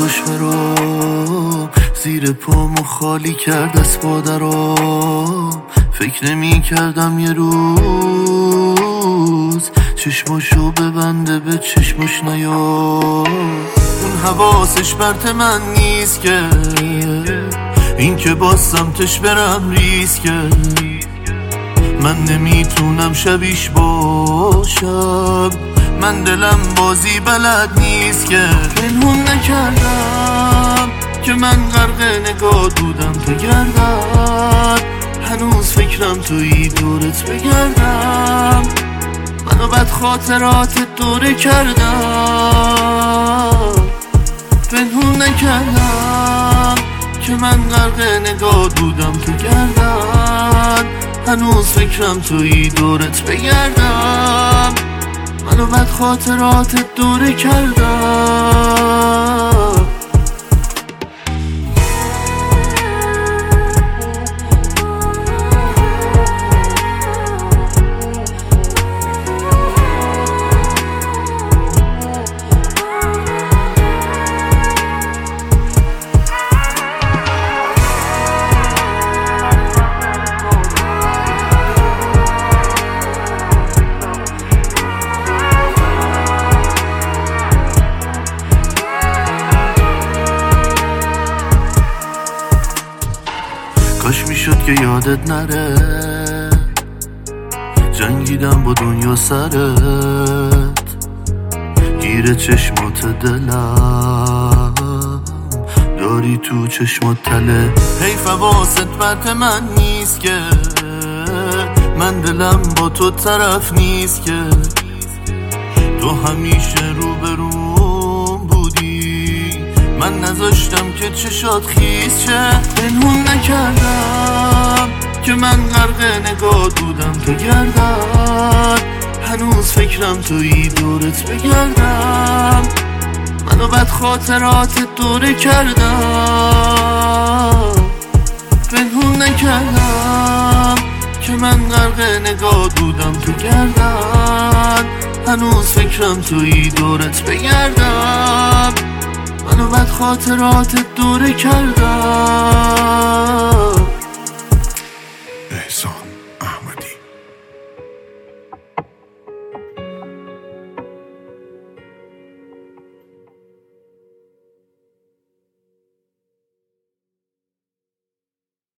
کاش برام زیر پامو خالی کرد از پادرام. فکر نمی کردم یه روز چشماشو ببنده به چشمش نیاد. اون حواسش برت من نیست که این که باز سمتش برم ریسکه. من نمیتونم شبیش باشم، من دلم بازی بلد نیست که. پنهون نکردم که من غرق نگاه بودم تو گردم. هنوز فکرم توی دورت بگردم، منو بد خاطرات دوره کردم. پنهون نکردم که من غرق نگاه بودم تو گردم. هنوز فکرم توی دورت بگردم، منو بد خاطرات دوره کردم. کاش میشد که یادت نره، جنگیدم با دنیا سرت، گیر چشمات دلم داری تو چشمات تله. حیف حواست برت من نیست که من دلم با تو طرف نیست که. تو همیشه روبروم بودی، من نذاشتم که چشات خیس شه. پنهون نکردم که من غرق نگاه بودم تو گردم. هنوز فکرم توی دورت بگردم، منو بد خاطرات دوره کردم. پنهون نکردم که من غرق نگاه بودم تو گردم. هنوز فکرم توی دورت بگردم، منو بد خاطرات دوره کردم.